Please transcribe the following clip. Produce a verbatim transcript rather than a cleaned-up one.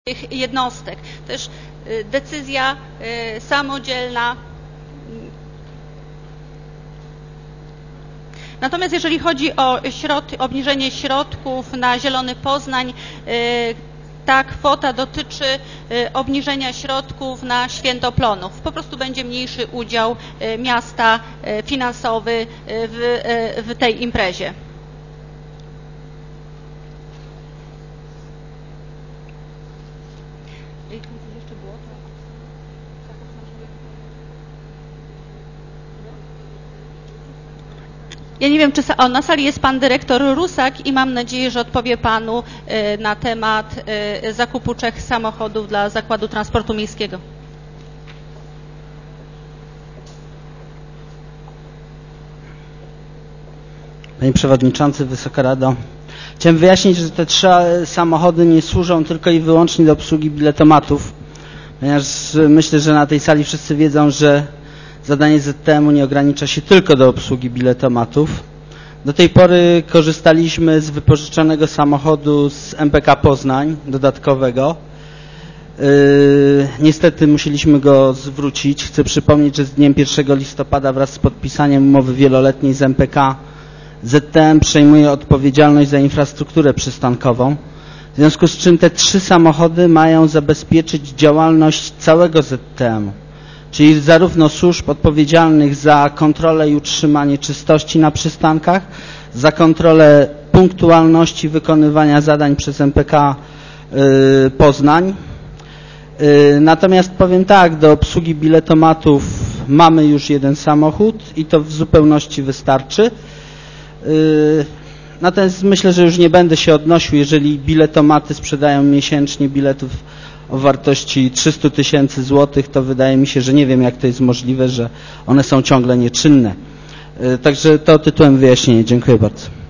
tych jednostek. Też decyzja samodzielna. Natomiast jeżeli chodzi o środ, obniżenie środków na Zielony Poznań, ta kwota dotyczy obniżenia środków na Świętoplonów. Po prostu będzie mniejszy udział miasta finansowy w, w tej imprezie. Ja nie wiem, czy o, na sali jest pan dyrektor Rusak i mam nadzieję, że odpowie panu y, na temat y, zakupu trzech samochodów dla Zakładu Transportu Miejskiego. Panie Przewodniczący, Wysoka Rado. Chciałem wyjaśnić, że te trzy samochody nie służą tylko i wyłącznie do obsługi biletomatów, ponieważ myślę, że na tej sali wszyscy wiedzą, że zadanie Z T M-u nie ogranicza się tylko do obsługi biletomatów. Do tej pory korzystaliśmy z wypożyczonego samochodu z M P K Poznań, dodatkowego. Yy, niestety musieliśmy go zwrócić. Chcę przypomnieć, że z dniem pierwszego listopada wraz z podpisaniem umowy wieloletniej z M P K Z T M przejmuje odpowiedzialność za infrastrukturę przystankową. W związku z czym te trzy samochody mają zabezpieczyć działalność całego Z T M-u. Czyli zarówno służb odpowiedzialnych za kontrolę i utrzymanie czystości na przystankach, za kontrolę punktualności wykonywania zadań przez M P K y, Poznań. Y, natomiast powiem tak, do obsługi biletomatów mamy już jeden samochód i to w zupełności wystarczy. Y, natomiast myślę, że już nie będę się odnosił, jeżeli biletomaty sprzedają miesięcznie biletów o wartości trzysta tysięcy złotych, to wydaje mi się, że nie wiem, jak to jest możliwe, że one są ciągle nieczynne. Także to tytułem wyjaśnienia. Dziękuję bardzo.